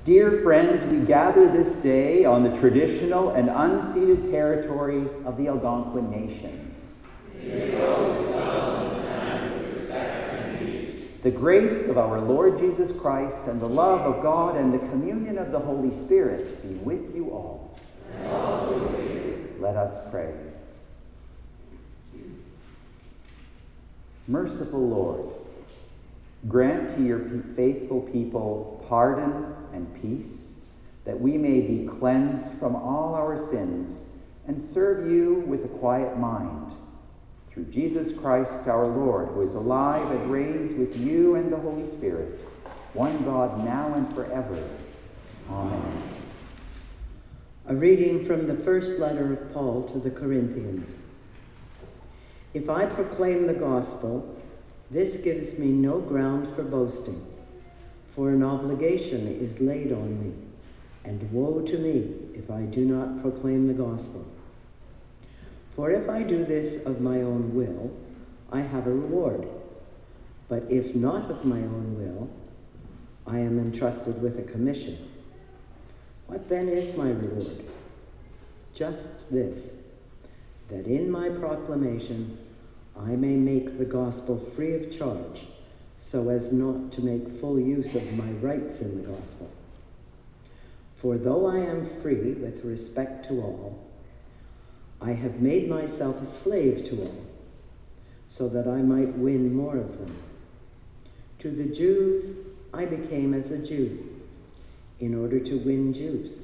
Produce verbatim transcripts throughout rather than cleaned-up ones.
Dear friends, we gather this day on the traditional and unceded territory of the Algonquin Nation. May God as well this time with respect and peace. The grace of our Lord Jesus Christ and the love of God and the communion of the Holy Spirit be with you all. And also with you. Let us pray. Merciful Lord, grant to your faithful people pardon and peace, that we may be cleansed from all our sins and serve you with a quiet mind. Through Jesus Christ our Lord, who is alive and reigns with you and the Holy Spirit, one God now and forever. Amen. A reading from the first letter of Paul to the Corinthians. If I proclaim the gospel, this gives me no ground for boasting, for an obligation is laid on me, and woe to me if I do not proclaim the gospel. For if I do this of my own will, I have a reward. But if not of my own will, I am entrusted with a commission. What then is my reward? Just this, that in my proclamation I may make the gospel free of charge, so as not to make full use of my rights in the gospel. For though I am free with respect to all, I have made myself a slave to all, so that I might win more of them. To the Jews I became as a Jew, in order to win Jews.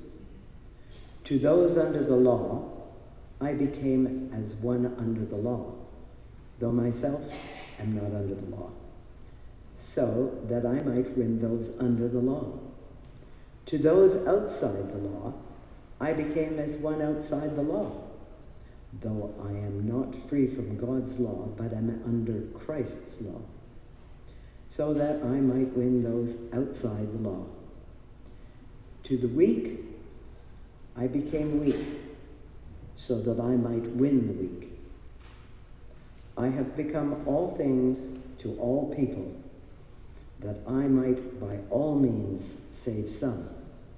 To those under the law I became as one under the law, though myself am not under the law, so that I might win those under the law. To those outside the law, I became as one outside the law, though I am not free from God's law, but am under Christ's law, so that I might win those outside the law. To the weak, I became weak, so that I might win the weak. I have become all things to all people, that I might by all means save some.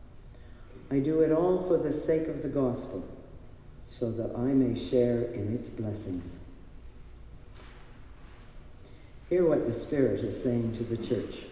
I do it all for the sake of the gospel, so that I may share in its blessings. Hear what the Spirit is saying to the church.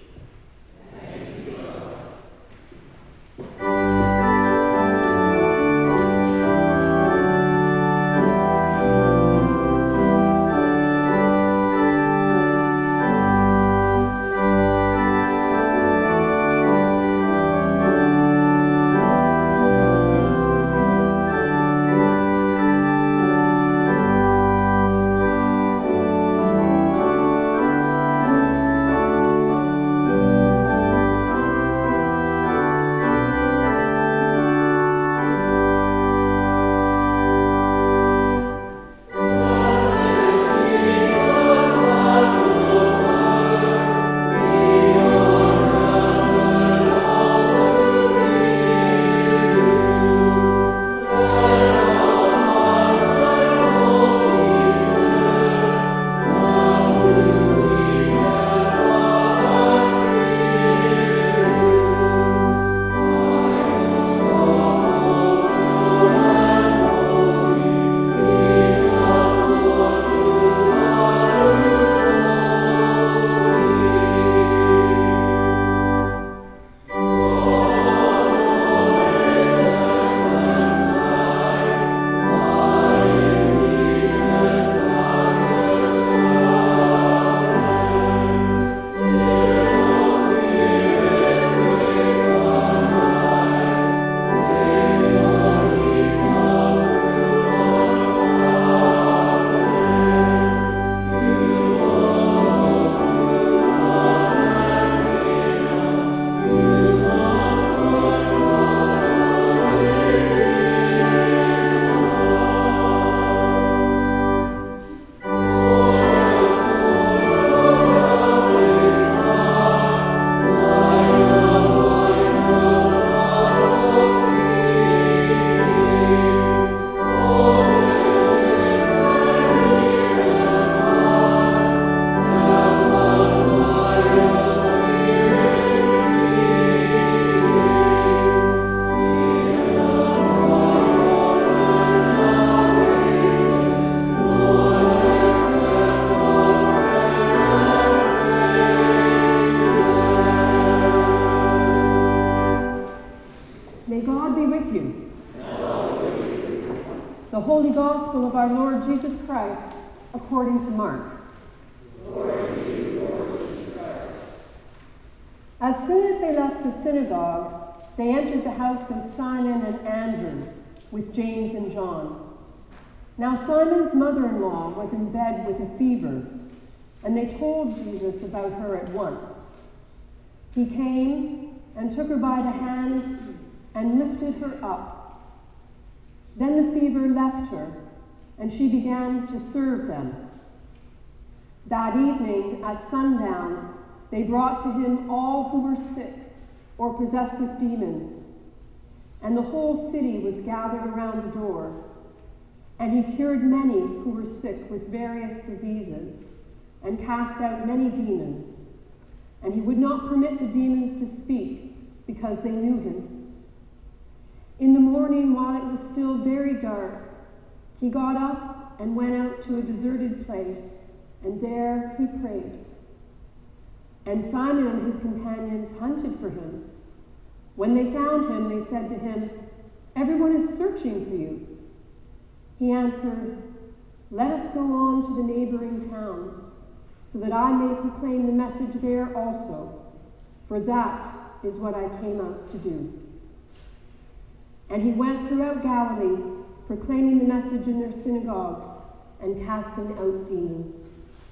with you. And also with you. The Holy Gospel of our Lord Jesus Christ, according to Mark. Glory to you, Lord Jesus Christ. As soon as they left the synagogue, they entered the house of Simon and Andrew with James and John. Now Simon's mother-in-law was in bed with a fever, and they told Jesus about her at once. He came and took her by the hand and lifted her up. Then the fever left her, and she began to serve them. That evening, at sundown, they brought to him all who were sick or possessed with demons, and the whole city was gathered around the door. And he cured many who were sick with various diseases, and cast out many demons. And he would not permit the demons to speak, because they knew him. In the morning, while it was still very dark, he got up and went out to a deserted place, and there he prayed. And Simon and his companions hunted for him. When they found him, they said to him, "Everyone is searching for you." He answered, "Let us go on to the neighboring towns, so that I may proclaim the message there also, for that is what I came out to do." And he went throughout Galilee, proclaiming the message in their synagogues and casting out demons.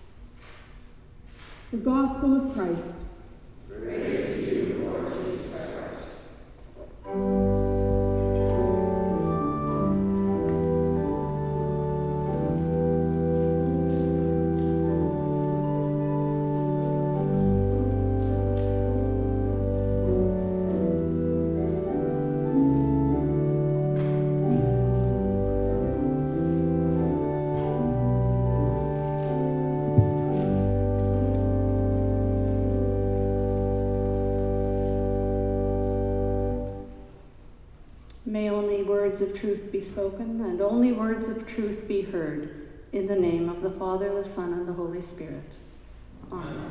The Gospel of Christ. Praise to you, Lord Jesus Christ. May only words of truth be spoken, and only words of truth be heard, in the name of the Father, the Son, and the Holy Spirit. Amen.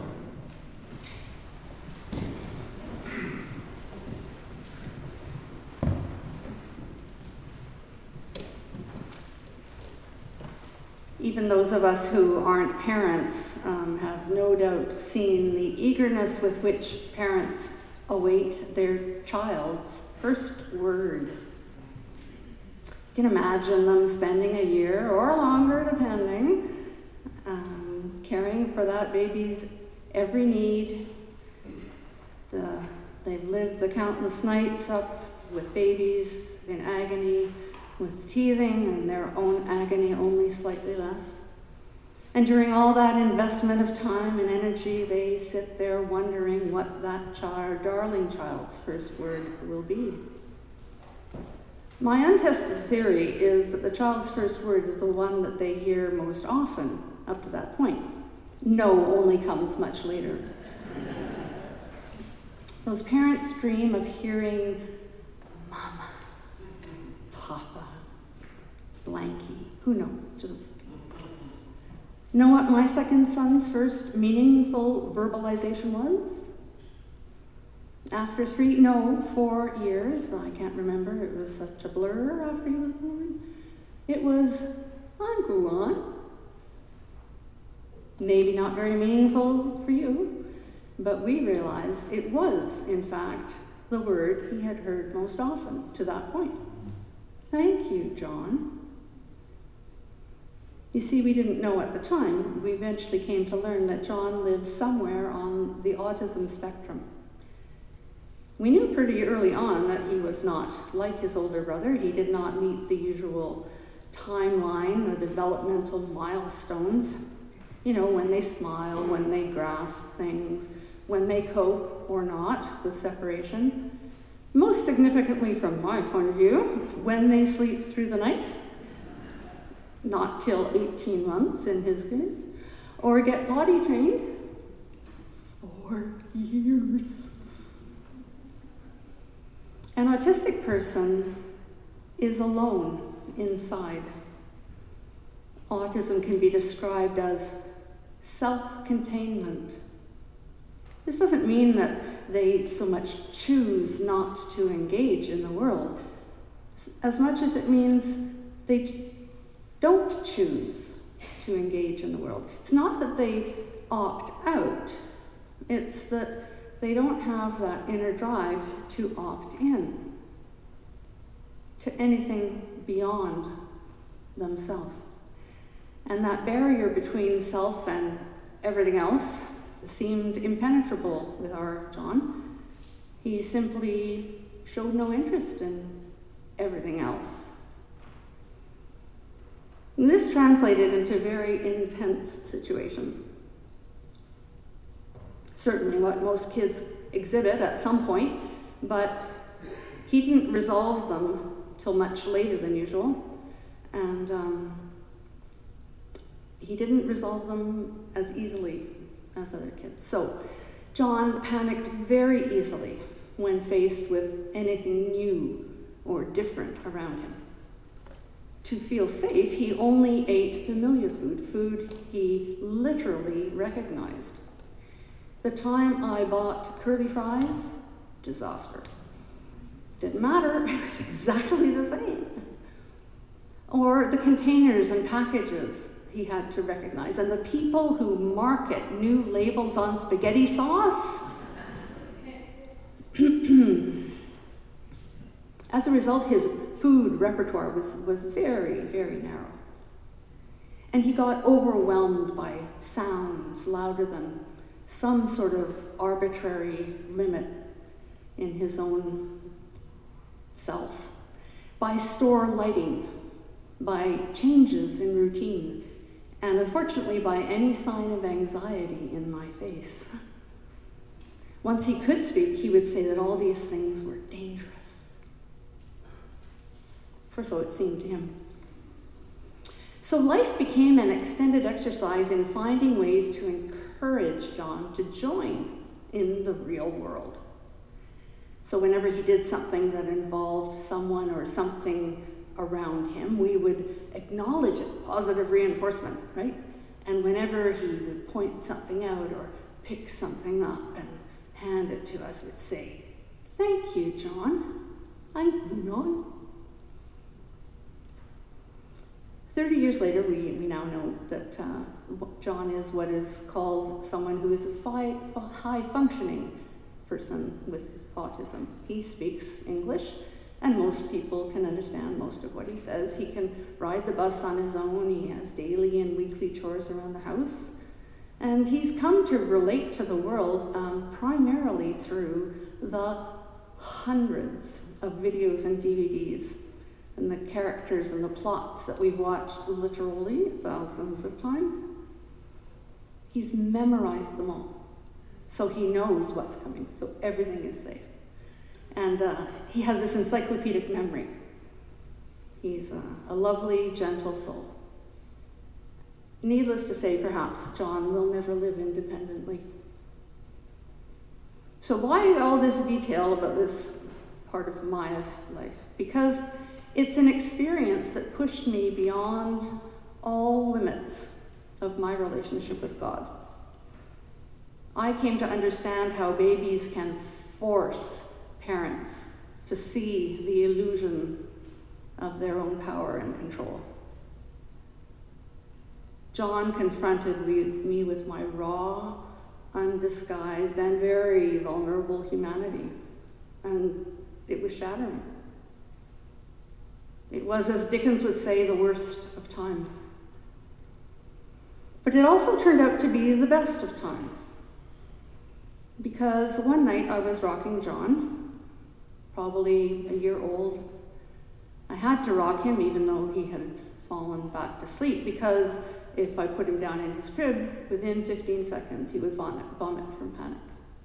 Even those of us who aren't parents um, have no doubt seen the eagerness with which parents await their child's first word. You can imagine them spending a year or longer, depending, um, caring for that baby's every need. The, they've lived the countless nights up with babies in agony, with teething and their own agony only slightly less. And during all that investment of time and energy, they sit there wondering what that child, darling child's first word will be. My untested theory is that the child's first word is the one that they hear most often up to that point. No only comes much later. Those parents dream of hearing Mama, Papa, Blanky, who knows, just. Know what my second son's first meaningful verbalization was? After three, no, four years, I can't remember, it was such a blur after he was born. It was, Uncle Ron. Maybe not very meaningful for you, but we realized it was, in fact, the word he had heard most often to that point. Thank you, John. You see, we didn't know at the time. We eventually came to learn that John lives somewhere on the autism spectrum. We knew pretty early on that he was not like his older brother. He did not meet the usual timeline, the developmental milestones. You know, when they smile, when they grasp things, when they cope or not with separation. Most significantly from my point of view, when they sleep through the night. Not till eighteen months in his case. Or get potty trained. Four years. An autistic person is alone inside. Autism can be described as self-containment. This doesn't mean that they so much choose not to engage in the world, as much as it means they t- don't choose to engage in the world. It's not that they opt out, it's that they don't have that inner drive to opt in to anything beyond themselves. And that barrier between self and everything else seemed impenetrable with our John. He simply showed no interest in everything else. And this translated into very intense situations. Certainly what most kids exhibit at some point, but he didn't resolve them till much later than usual, and um, he didn't resolve them as easily as other kids. So John panicked very easily when faced with anything new or different around him. To feel safe, he only ate familiar food, food he literally recognized. The time I bought curly fries, disaster. Didn't matter, it was exactly the same. Or the containers and packages he had to recognize, and the people who market new labels on spaghetti sauce. As a result, his food repertoire was, was very, very narrow. And he got overwhelmed by sounds louder than some sort of arbitrary limit in his own self, by store lighting, by changes in routine, and unfortunately by any sign of anxiety in my face. Once he could speak, he would say that all these things were dangerous. For so it seemed to him. So life became an extended exercise in finding ways to encourage John to join in the real world. So whenever he did something that involved someone or something around him, we would acknowledge it, positive reinforcement, right? And whenever he would point something out or pick something up and hand it to us, we'd say, "Thank you, John. I know." Thirty years later, we, we now know that uh, John is what is called someone who is a fi- high-functioning person with autism. He speaks English, and most people can understand most of what he says. He can ride the bus on his own. He has daily and weekly chores around the house. And he's come to relate to the world um, primarily through the hundreds of videos and D V Ds and the characters and the plots that we've watched literally thousands of times. He's memorized them all, so he knows what's coming, so everything is safe. And uh, he has this encyclopedic memory. He's uh, a lovely, gentle soul. Needless to say, perhaps, John will never live independently. So why all this detail about this part of my life? Because it's an experience that pushed me beyond all limits of my relationship with God. I came to understand how babies can force parents to see the illusion of their own power and control. John confronted me with my raw, undisguised, and very vulnerable humanity, and it was shattering. It was, as Dickens would say, the worst of times. But it also turned out to be the best of times. Because one night I was rocking John, probably a year old. I had to rock him even though he had fallen back to sleep, because if I put him down in his crib, within fifteen seconds he would vomit, vomit from panic.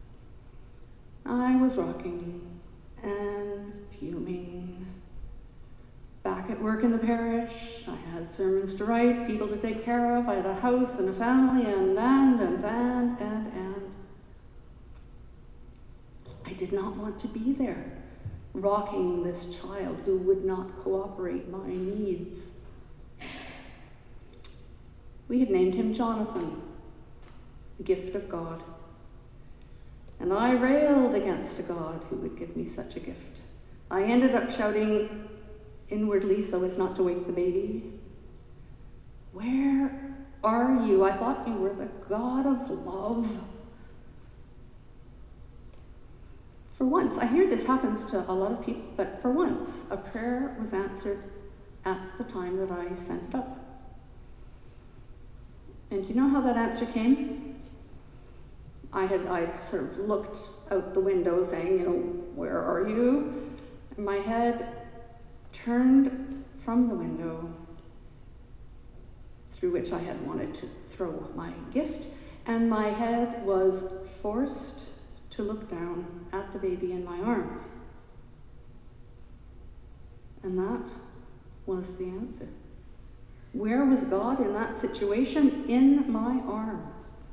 I was rocking and fuming. Back at work in the parish, I had sermons to write, people to take care of, I had a house and a family, and, and, and, and, and, and. I did not want to be there, rocking this child who would not cooperate my needs. We had named him Jonathan, the gift of God. And I railed against a God who would give me such a gift. I ended up shouting, inwardly so as not to wake the baby. Where are you? I thought you were the God of love. For once, I hear this happens to a lot of people, but for once, a prayer was answered at the time that I sent it up. And you know how that answer came? I had I sort of looked out the window saying, you know, where are you? And my head turned from the window through which I had wanted to throw my gift, and my head was forced to look down at the baby in my arms. And that was the answer. Where was God in that situation? In my arms.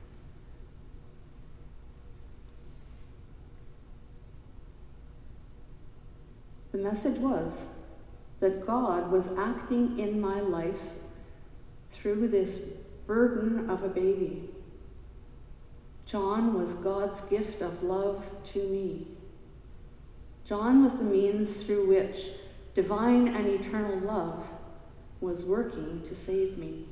The message was that God was acting in my life through this burden of a baby. John was God's gift of love to me. John was the means through which divine and eternal love was working to save me.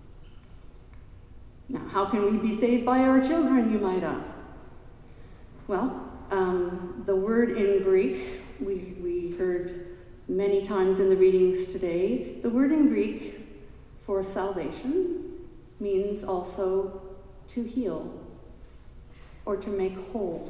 Now, how can we be saved by our children, you might ask? Well, um, the word in Greek, we, we heard many times in the readings today, the word in Greek for salvation means also to heal or to make whole.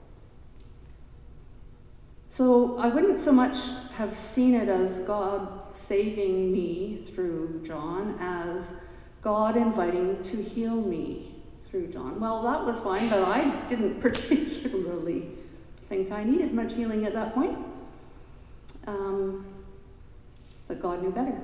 So I wouldn't so much have seen it as God saving me through John as God inviting to heal me through John. Well, that was fine, but I didn't particularly think I needed much healing at that point. Um, but God knew better.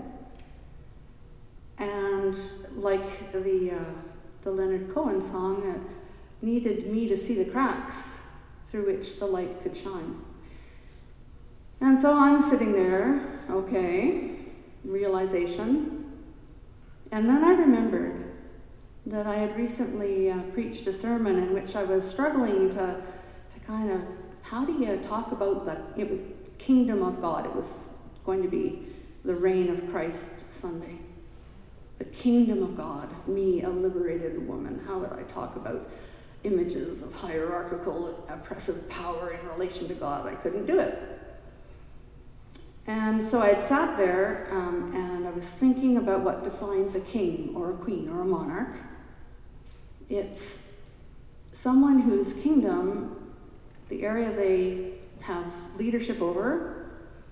And like the uh, the Leonard Cohen song, it needed me to see the cracks through which the light could shine. And so I'm sitting there, okay, realization. And then I remembered that I had recently uh, preached a sermon in which I was struggling to, to kind of, how do you talk about the it was kingdom of God? It was going to be the reign of Christ Sunday. The kingdom of God, me, a liberated woman. How would I talk about images of hierarchical, oppressive power in relation to God? I couldn't do it. And so I had sat there um, and I was thinking about what defines a king or a queen or a monarch. It's someone whose kingdom, the area they have leadership over,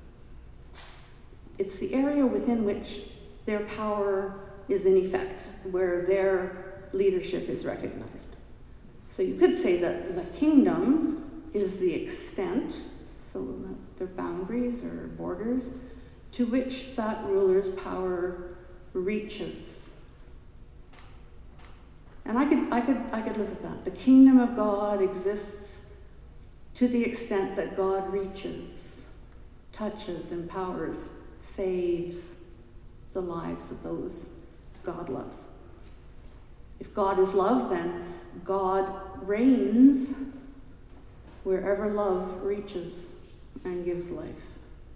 it's the area within which their power is in effect, where their leadership is recognized. So you could say that the kingdom is the extent, so their boundaries or borders, to which that ruler's power reaches. And I could, I could, I could live with that. The kingdom of God exists to the extent that God reaches, touches, empowers, saves the lives of those God loves. If God is love, then God reigns wherever love reaches and gives life.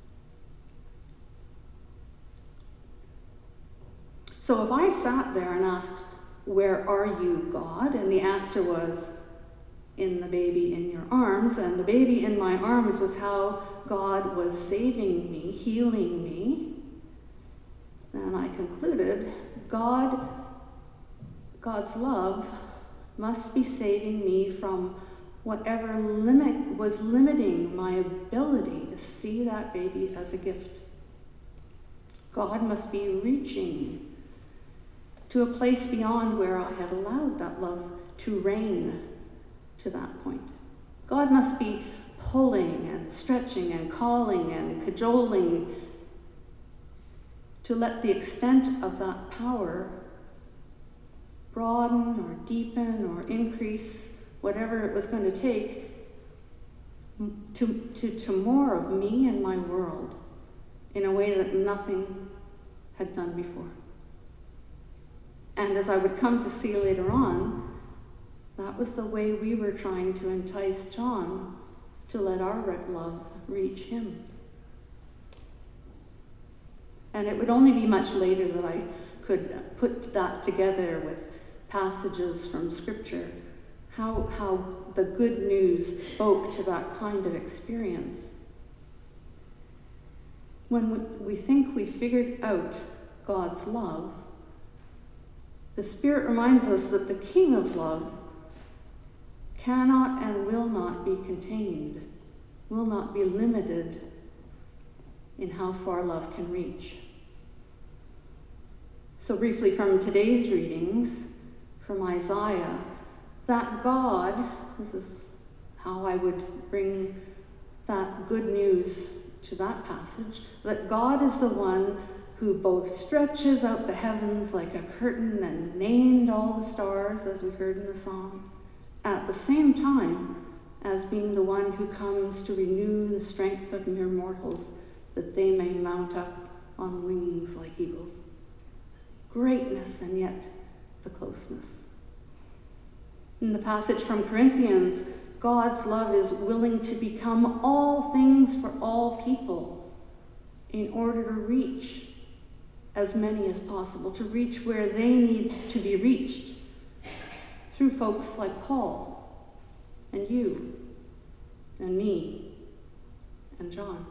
So if I sat there and asked, where are you, God? And the answer was, in the baby in your arms, and the baby in my arms was how God was saving me, healing me, then I concluded, God, God's love must be saving me from whatever limit was limiting my ability to see that baby as a gift. God must be reaching to a place beyond where I had allowed that love to reign to that point. God must be pulling and stretching and calling and cajoling to let the extent of that power broaden or deepen or increase, whatever it was going to take, to, to, to more of me and my world in a way that nothing had done before. And as I would come to see later on, that was the way we were trying to entice John to let our love reach him. And it would only be much later that I could put that together with passages from Scripture, how, how the good news spoke to that kind of experience. When we, we think we figured out God's love, the Spirit reminds us that the King of love cannot and will not be contained, will not be limited in how far love can reach. So briefly from today's readings, from Isaiah, that God, this is how I would bring that good news to that passage, that God is the one who both stretches out the heavens like a curtain and named all the stars, as we heard in the song, at the same time as being the one who comes to renew the strength of mere mortals, that they may mount up on wings like eagles. Greatness and yet the closeness. In the passage from Corinthians, God's love is willing to become all things for all people in order to reach as many as possible, to reach where they need to be reached through folks like Paul and you and me and John.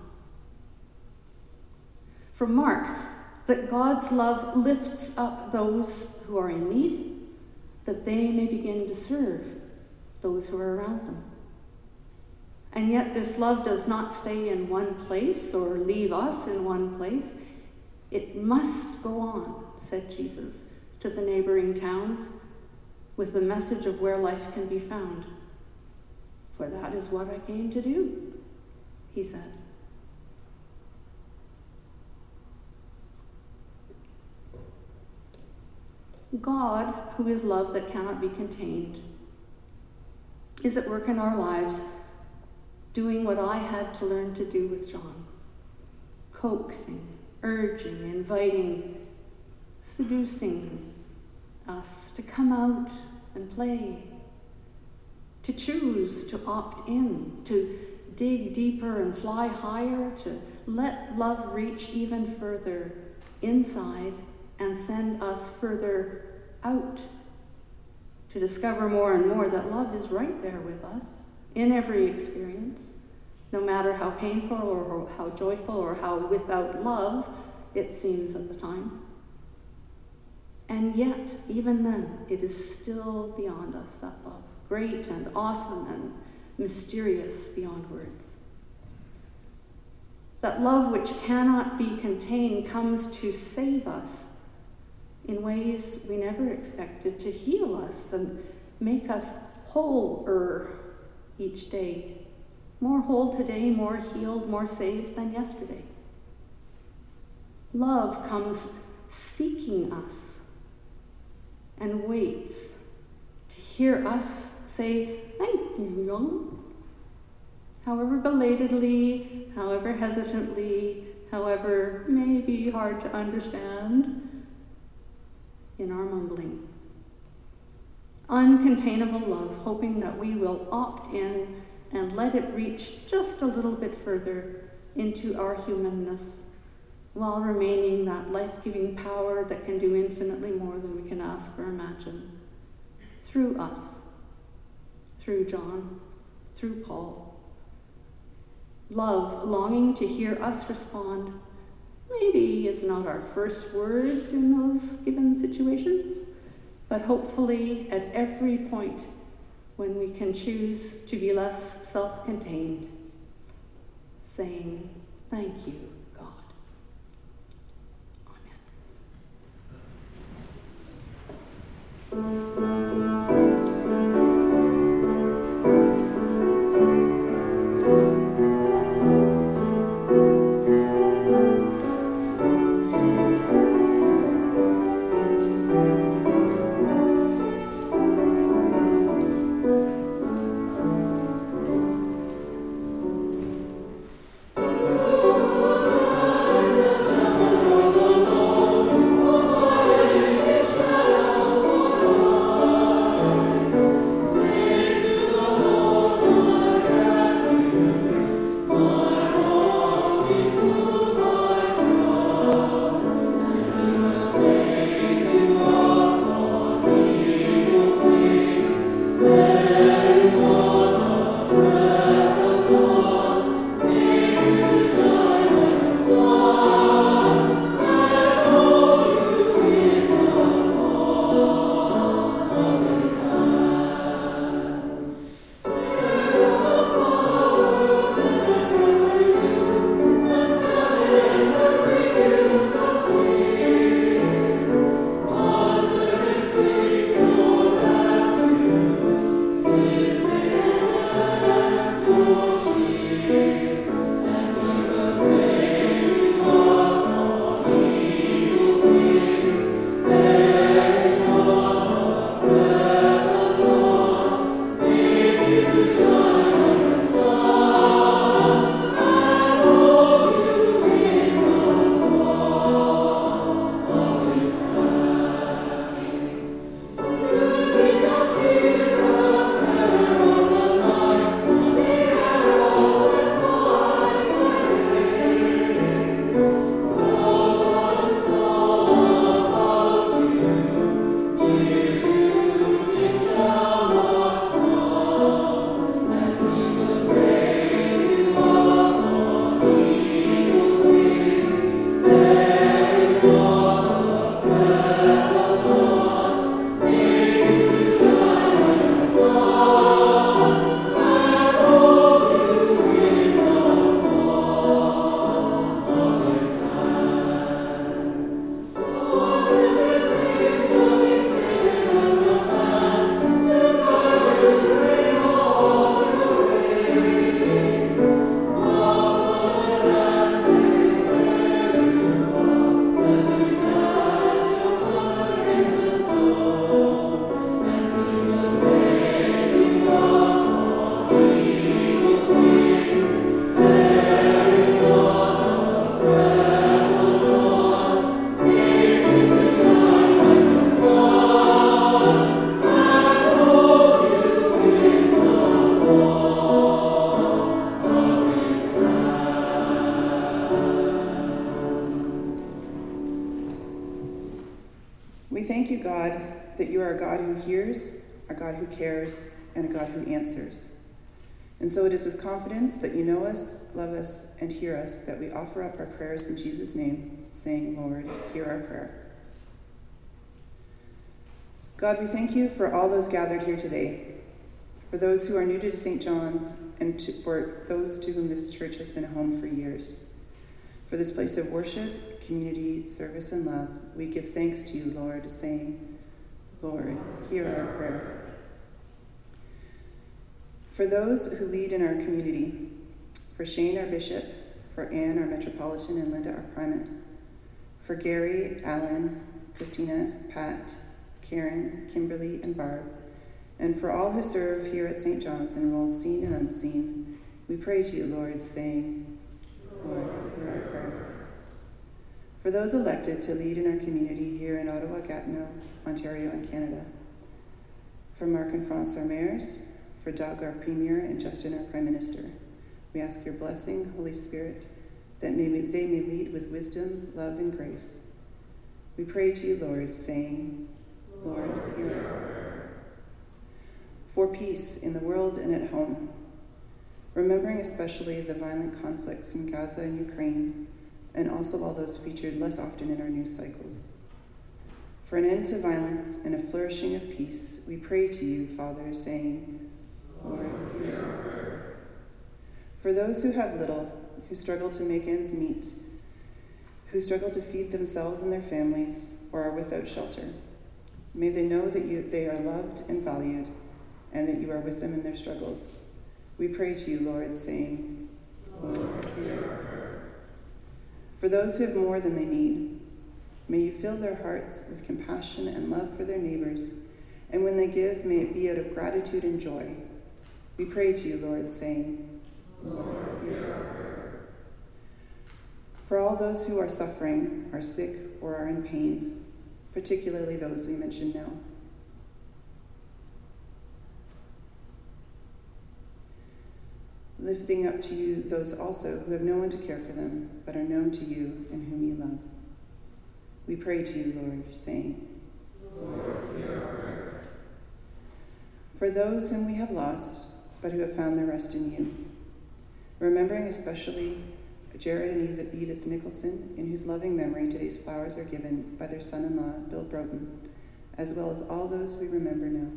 From Mark, that God's love lifts up those who are in need, that they may begin to serve those who are around them. And yet this love does not stay in one place or leave us in one place. It must go on, said Jesus to the neighboring towns, with the message of where life can be found. For that is what I came to do, he said. God, who is love that cannot be contained, is at work in our lives, doing what I had to learn to do with John. Coaxing, urging, inviting, seducing us to come out and play, to choose to opt in, to dig deeper and fly higher, to let love reach even further inside and send us further out, to discover more and more that love is right there with us in every experience, no matter how painful or how joyful or how without love it seems at the time. And yet, even then, it is still beyond us, that love, great and awesome and mysterious beyond words. That love which cannot be contained comes to save us in ways we never expected, to heal us and make us wholer each day. More whole today, more healed, more saved than yesterday. Love comes seeking us and waits to hear us say, "Thank you," however belatedly, however hesitantly, however maybe hard to understand, in our mumbling. Uncontainable love, hoping that we will opt in and let it reach just a little bit further into our humanness, while remaining that life-giving power that can do infinitely more than we can ask or imagine, through us, through John, through Paul. Love, longing to hear us respond, maybe is not our first words in those given situations, but hopefully at every point when we can choose to be less self-contained, saying, "Thank you, God." Amen. Shadow thank you, God, that you are a God who hears, a God who cares, and a God who answers. And so it is with confidence that you know us, love us, and hear us that we offer up our prayers in Jesus' name, saying, Lord, hear our prayer. God, we thank you for all those gathered here today, for those who are new to Saint John's, and to, for those to whom this church has been a home for years. For this place of worship, community, service, and love, we give thanks to you, Lord, saying, Lord, hear our prayer. For those who lead in our community, for Shane, our bishop, for Anne, our metropolitan, and Linda, our primate, for Gary, Alan, Christina, Pat, Karen, Kimberly, and Barb, and for all who serve here at Saint John's in roles seen and unseen, we pray to you, Lord, saying, Lord, hear our prayer. For those elected to lead in our community here in Ottawa, Gatineau, Ontario, and Canada, for Mark and France, our mayors, for Doug, our premier, and Justin, our prime minister, we ask your blessing, Holy Spirit, that may we, they may lead with wisdom, love, and grace. We pray to you, Lord, saying, Lord, hear our prayer. For peace in the world and at home, remembering especially the violent conflicts in Gaza and Ukraine, and also all those featured less often in our news cycles. For an end to violence and a flourishing of peace, we pray to you, Father, saying, Lord, hear our prayer. For those who have little, who struggle to make ends meet, who struggle to feed themselves and their families, or are without shelter, may they know that you, they are loved and valued, and that you are with them in their struggles. We pray to you, Lord, saying, Lord, hear our prayer. For those who have more than they need, may you fill their hearts with compassion and love for their neighbors, and when they give, may it be out of gratitude and joy. We pray to you, Lord, saying, Lord, hear our prayer. For all those who are suffering, are sick, or are in pain, particularly those we mention now. Lifting up to you those also who have no one to care for them, but are known to you and whom you love. We pray to you, Lord, saying, Lord, hear our prayer. For those whom we have lost, but who have found their rest in you, remembering especially Jared and Edith Nicholson, in whose loving memory today's flowers are given by their son-in-law, Bill Broughton, as well as all those we remember now.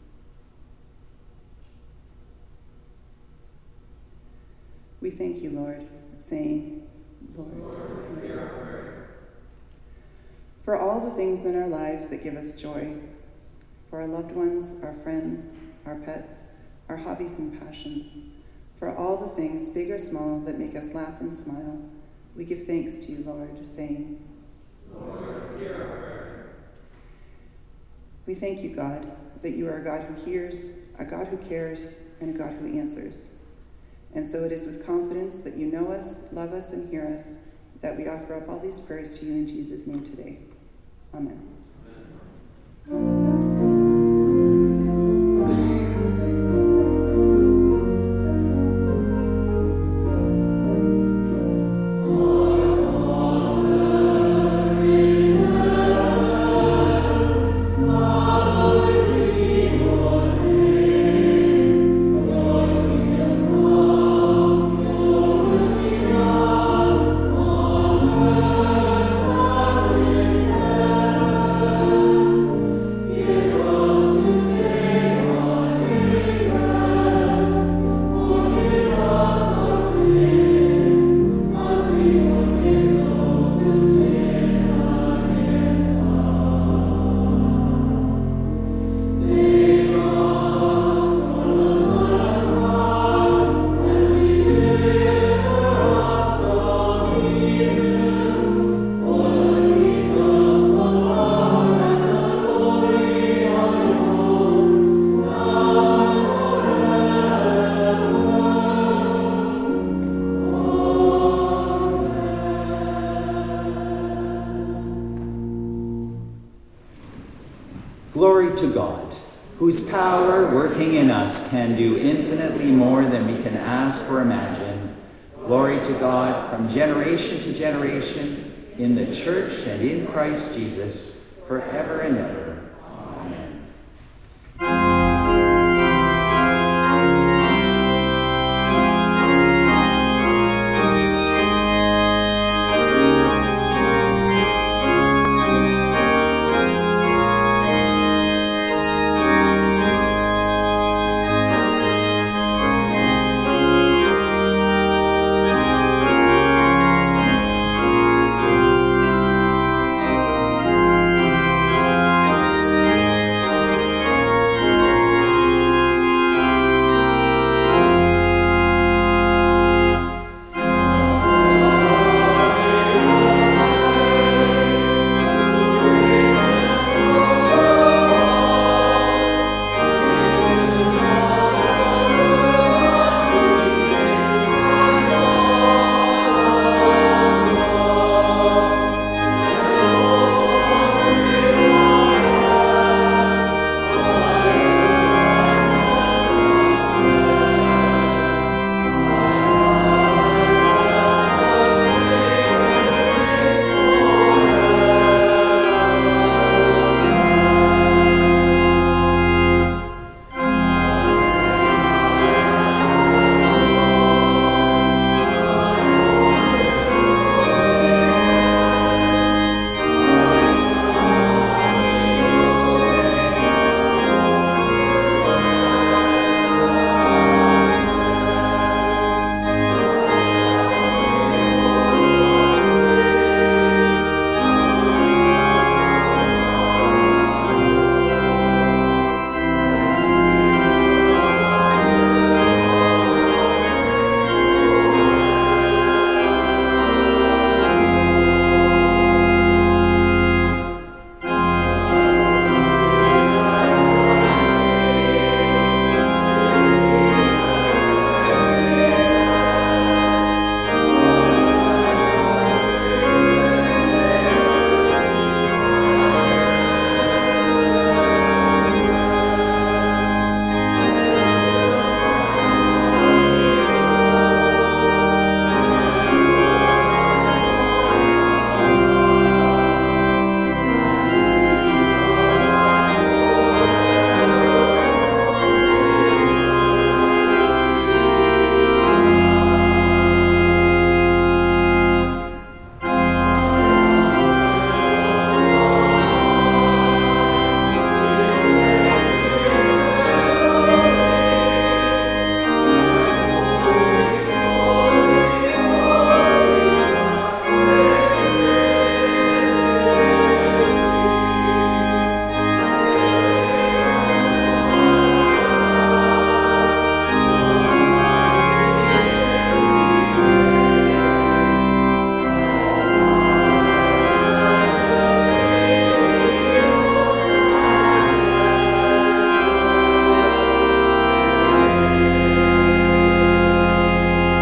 We thank you, Lord, saying, Lord, Lord hear our prayer. For all the things in our lives that give us joy, for our loved ones, our friends, our pets, our hobbies and passions, for all the things, big or small, that make us laugh and smile, we give thanks to you, Lord, saying, Lord, hear our prayer. We thank you, God, that you are a God who hears, a God who cares, and a God who answers. And so it is with confidence that you know us, love us, and hear us, that we offer up all these prayers to you in Jesus' name today. Amen. Glory to God, whose power working in us can do infinitely more than we can ask or imagine. Glory to God from generation to generation in the church and in Christ Jesus, forever and ever. Amen.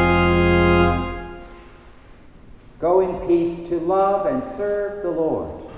Go in peace to love and serve the Lord.